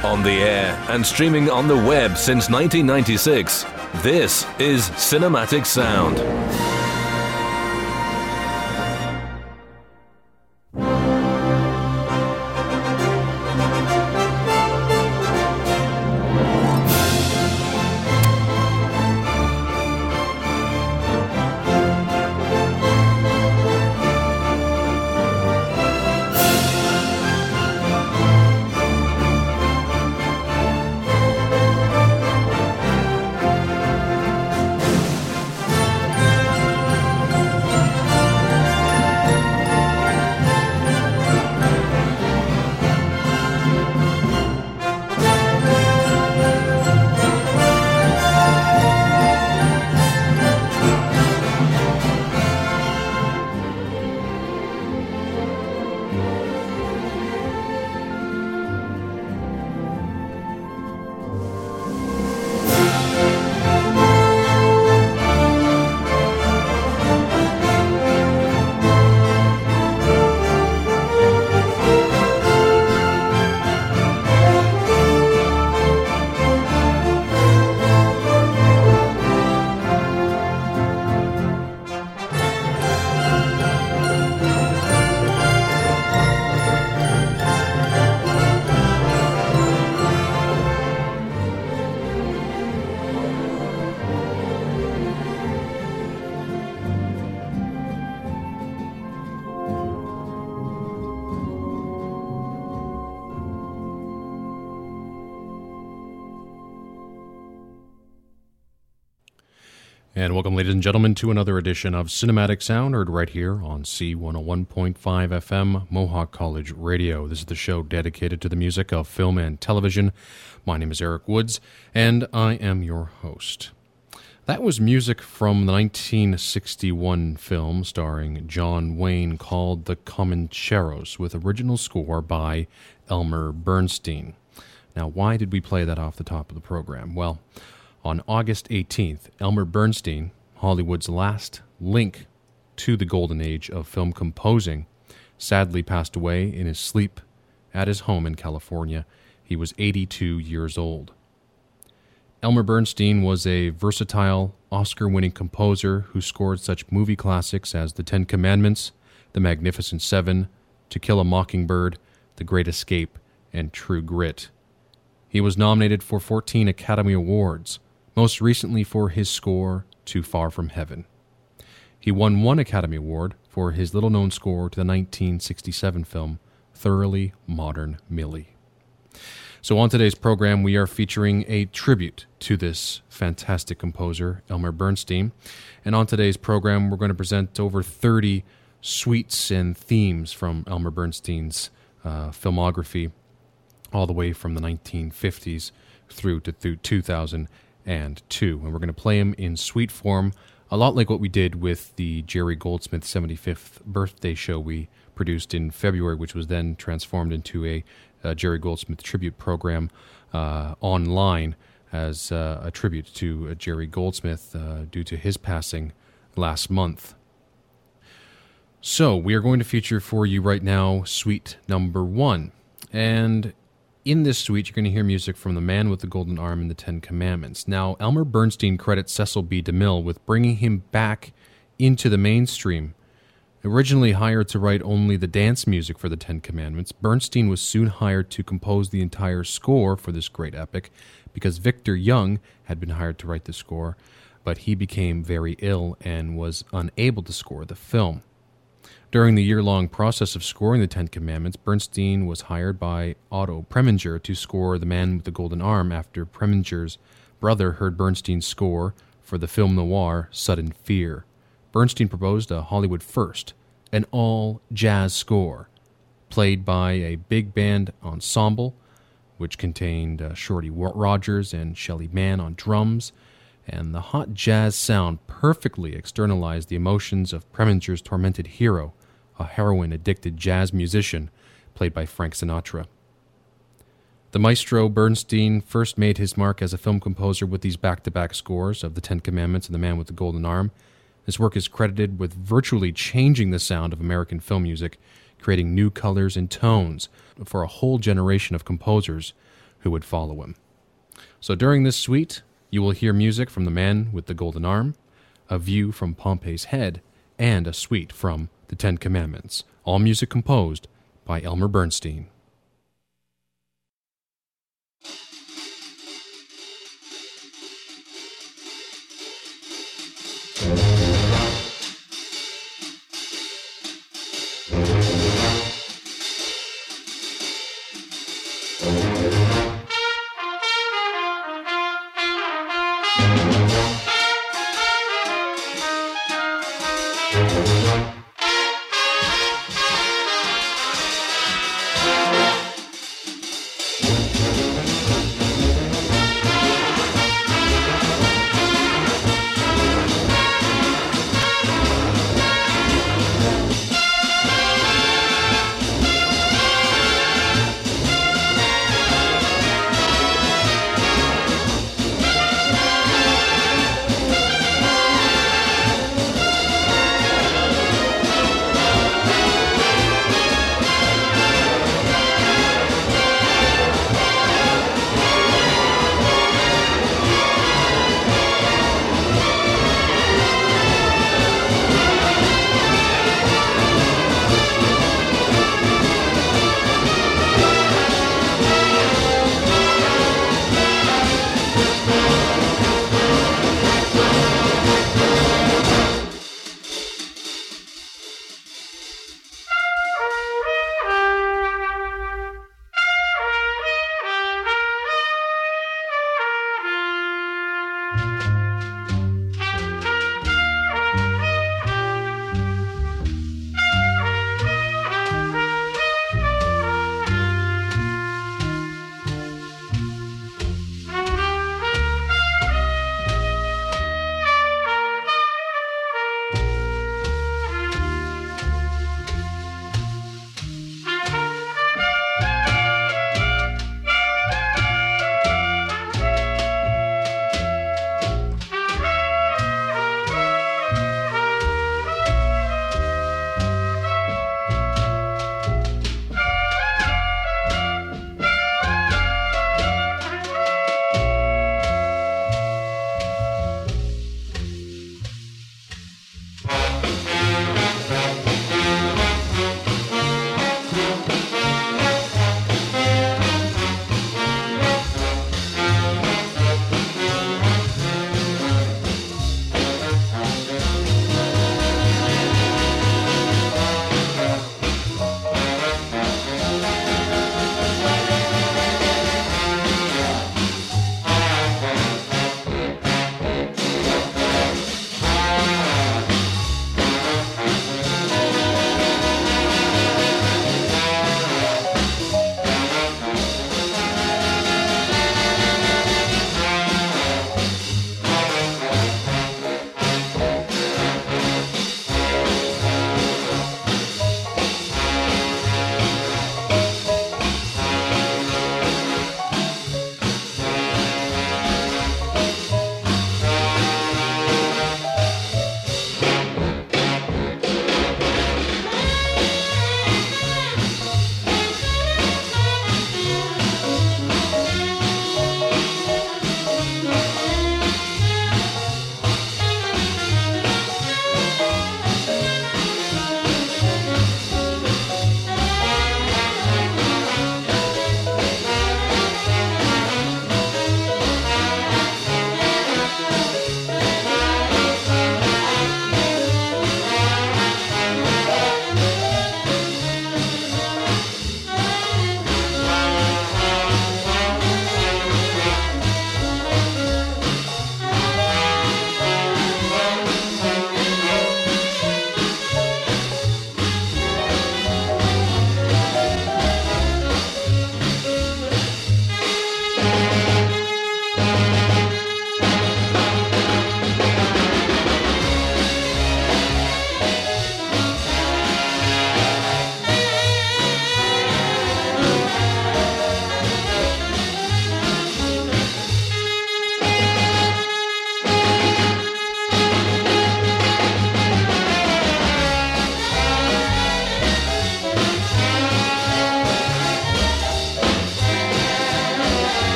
On the air and streaming on the web since 1996, this is Cinematic Sound. And welcome, ladies and gentlemen, to another edition of Cinematic Sound, heard right here on C101.5 FM, Mohawk College Radio. This is the show dedicated to the music of film and television. My name is Eric Woods, and I am your host. That was music from the 1961 film starring John Wayne called The Comancheros, with original score by Elmer Bernstein. Now, why did we play that off the top of the program? Well, on August 18th, Elmer Bernstein, Hollywood's last link to the golden age of film composing, sadly passed away in his sleep at his home in California. He was 82 years old. Elmer Bernstein was a versatile, Oscar-winning composer who scored such movie classics as The Ten Commandments, The Magnificent Seven, To Kill a Mockingbird, The Great Escape, and True Grit. He was nominated for 14 Academy Awards, most recently for his score to Far From Heaven. He won one Academy Award for his little-known score to the 1967 film Thoroughly Modern Millie. So on today's program, we are featuring a tribute to this fantastic composer, Elmer Bernstein. And on today's program, we're going to present over 30 suites and themes from Elmer Bernstein's filmography, all the way from the 1950s through to 2002. And we're going to play them in suite form, a lot like what we did with the Jerry Goldsmith 75th birthday show we produced in February, which was then transformed into a Jerry Goldsmith tribute program online as a tribute to Jerry Goldsmith due to his passing last month. So we are going to feature for you right now suite number 1. And in this suite, you're going to hear music from The Man with the Golden Arm and The Ten Commandments. Now, Elmer Bernstein credits Cecil B. DeMille with bringing him back into the mainstream. Originally hired to write only the dance music for The Ten Commandments, Bernstein was soon hired to compose the entire score for this great epic because Victor Young had been hired to write the score, but he became very ill and was unable to score the film. During the year-long process of scoring The Ten Commandments, Bernstein was hired by Otto Preminger to score The Man with the Golden Arm after Preminger's brother heard Bernstein's score for the film noir Sudden Fear. Bernstein proposed a Hollywood first, an all-jazz score, played by a big band ensemble, which contained Shorty Rogers and Shelly Manne on drums, and the hot jazz sound perfectly externalized the emotions of Preminger's tormented hero, a heroin-addicted jazz musician played by Frank Sinatra. The maestro Bernstein first made his mark as a film composer with these back-to-back scores of The Ten Commandments and The Man with the Golden Arm. This work is credited with virtually changing the sound of American film music, creating new colors and tones for a whole generation of composers who would follow him. So during this suite, you will hear music from The Man with the Golden Arm, A View from Pompey's Head, and a suite from The Ten Commandments, all music composed by Elmer Bernstein.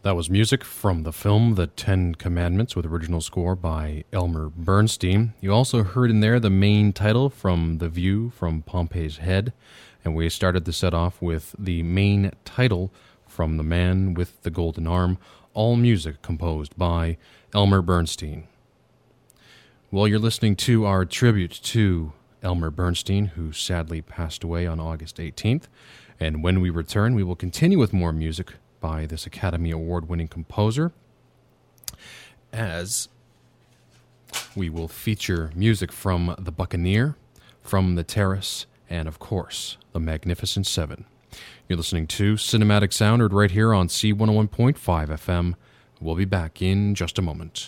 That was music from the film The Ten Commandments with original score by Elmer Bernstein. You also heard in there the main title from The View from Pompey's Head, and we started the set off with the main title from The Man with the Golden Arm, all music composed by Elmer Bernstein. Well, you're listening to our tribute to Elmer Bernstein, who sadly passed away on August 18th, and when we return, we will continue with more music by this Academy Award-winning composer, as we will feature music from The Buccaneer, From the Terrace, and, of course, The Magnificent Seven. You're listening to Cinematic Sound, heard right here on C101.5 FM. We'll be back in just a moment.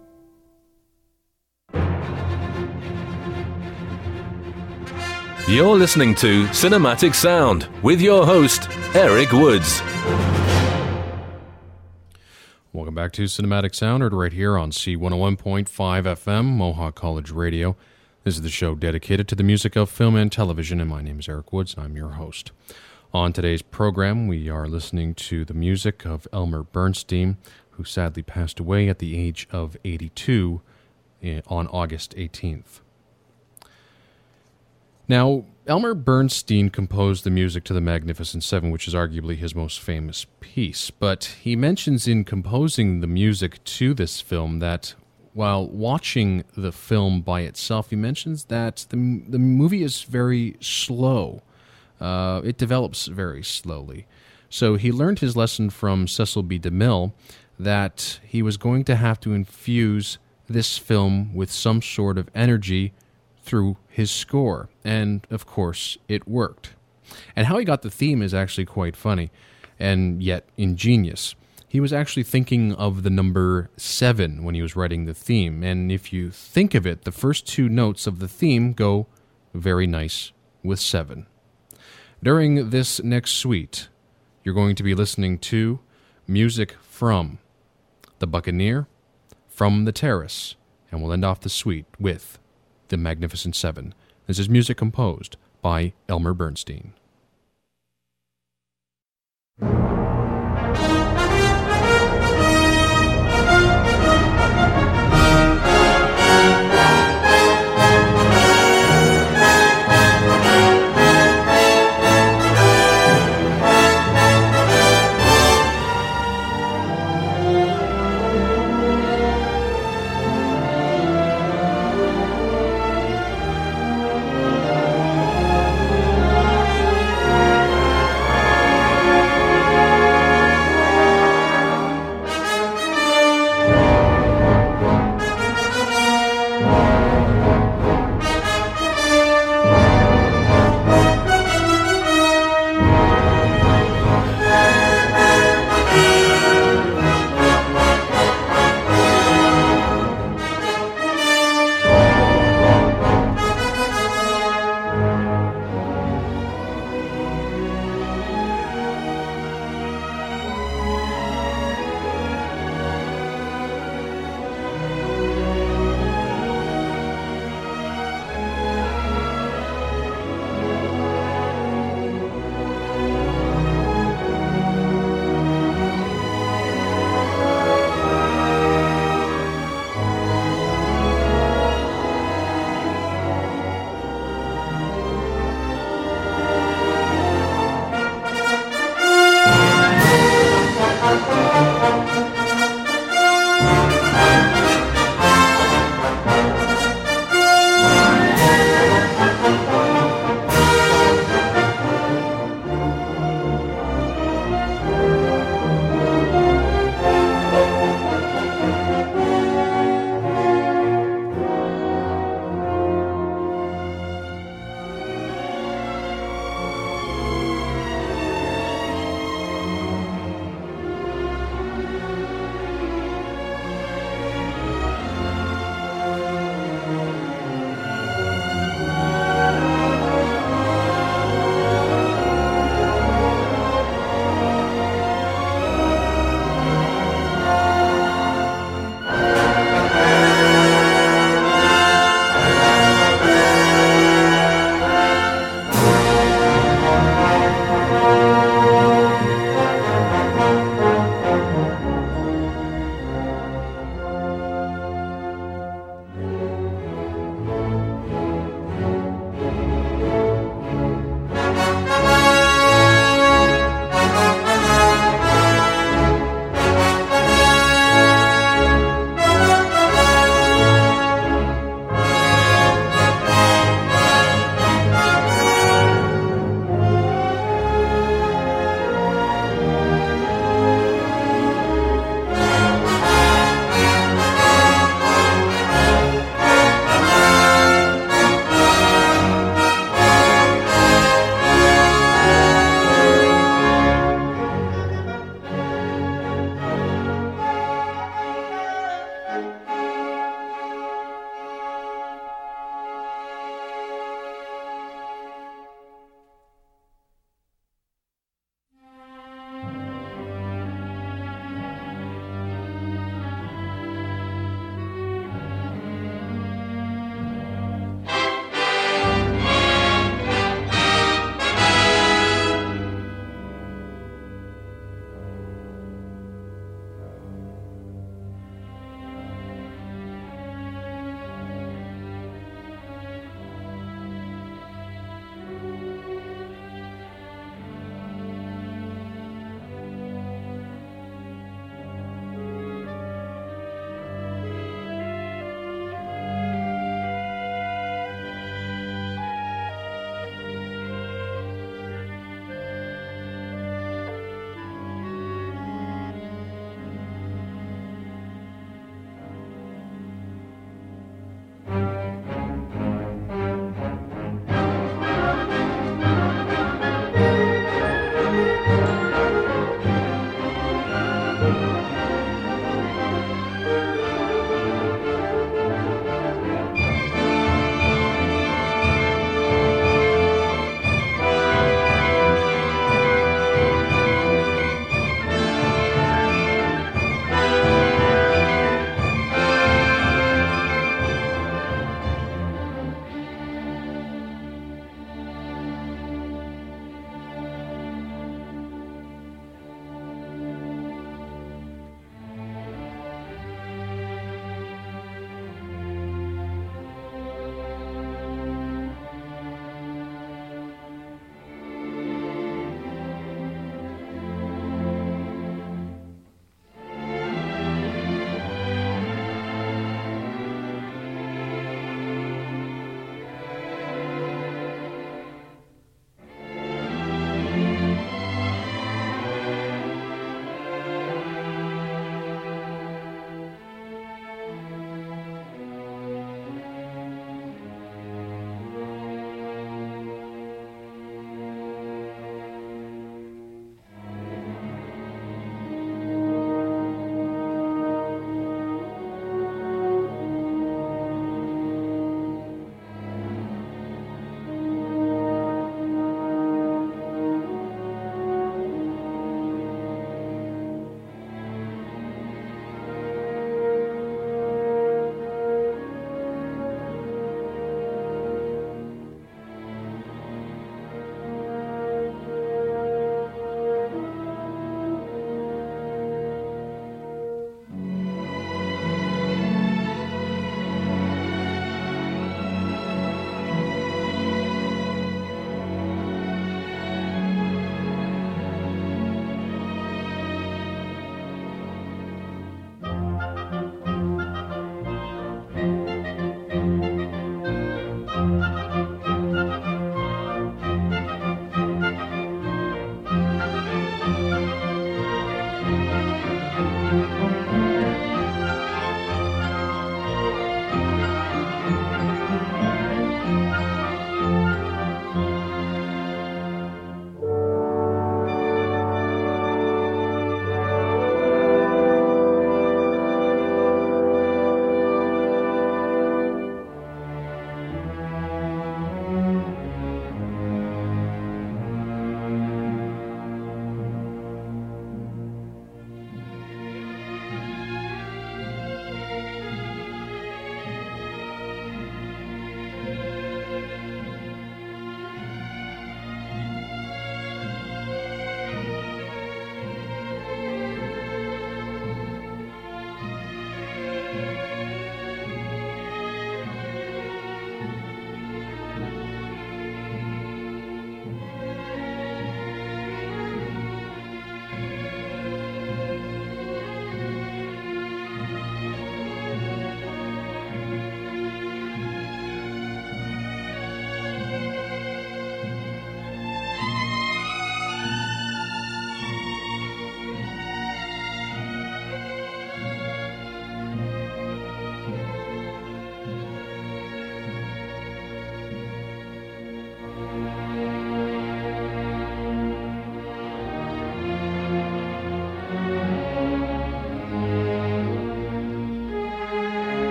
You're listening to Cinematic Sound with your host, Eric Woods. Welcome back to Cinematic Sound, heard right here on C101.5 FM, Mohawk College Radio. This is the show dedicated to the music of film and television, and my name is Eric Woods, and I'm your host. On today's program, we are listening to the music of Elmer Bernstein, who sadly passed away at the age of 82 on August 18th. Now, Elmer Bernstein composed the music to The Magnificent Seven, which is arguably his most famous piece, but he mentions in composing the music to this film that while watching the film by itself, he mentions that the movie is very slow. It develops very slowly. So he learned his lesson from Cecil B. DeMille that he was going to have to infuse this film with some sort of energy through his score, and of course it worked. And how he got the theme is actually quite funny, and yet ingenious. He was actually thinking of the number 7 when he was writing the theme, and if you think of it, the first 2 notes of the theme go very nice with 7. During this next suite, you're going to be listening to music from The Buccaneer, From the Terrace, and we'll end off the suite with The Magnificent Seven. This is music composed by Elmer Bernstein.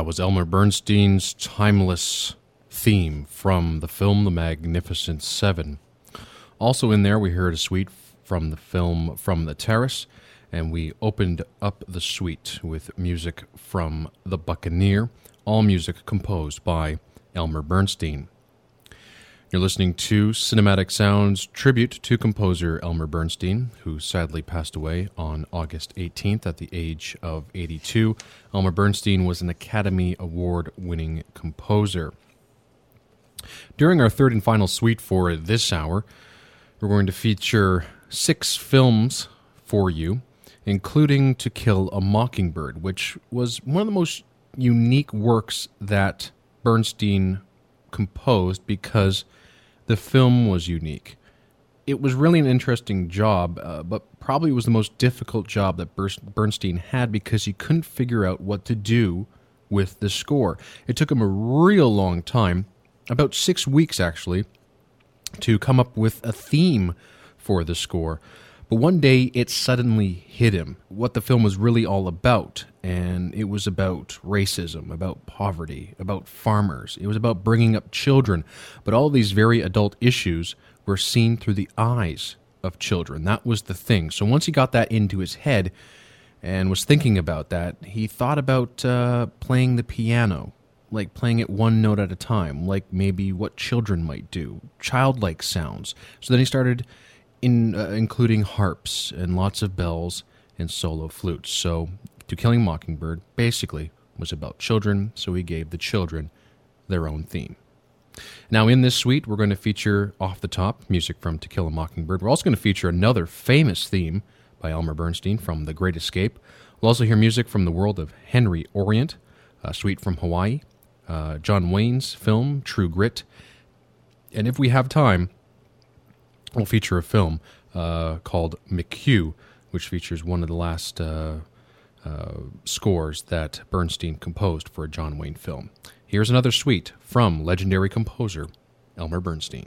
That was Elmer Bernstein's timeless theme from the film The Magnificent Seven. Also in there, we heard a suite from the film From the Terrace, and we opened up the suite with music from The Buccaneer, all music composed by Elmer Bernstein. You're listening to Cinematic Sounds tribute to composer Elmer Bernstein, who sadly passed away on August 18th at the age of 82. Elmer Bernstein was an Academy Award-winning composer. During our third and final suite for this hour, we're going to feature 6 films for you, including To Kill a Mockingbird, which was one of the most unique works that Bernstein composed because the film was unique. It was really an interesting job, but probably was the most difficult job that Bernstein had because he couldn't figure out what to do with the score. It took him a real long time, about 6 weeks actually, to come up with a theme for the score. But one day it suddenly hit him what the film was really all about, and it was about racism, about poverty, about farmers. It was about bringing up children, but all these very adult issues were seen through the eyes of children. That was the thing. So once he got that into his head and was thinking about that, he thought about playing the piano, like playing it one note at a time, like maybe what children might do, childlike sounds. So then he started including harps and lots of bells and solo flutes. So To Killing a Mockingbird basically was about children, so he gave the children their own theme. Now in this suite, we're going to feature off the top music from To Kill a Mockingbird. We're also going to feature another famous theme by Elmer Bernstein from The Great Escape. We'll also hear music from the world of Henry Orient, a suite from Hawaii, John Wayne's film True Grit, and if we have time, we'll feature a film called McHugh, which features one of the last scores that Bernstein composed for a John Wayne film. Here's another suite from legendary composer Elmer Bernstein.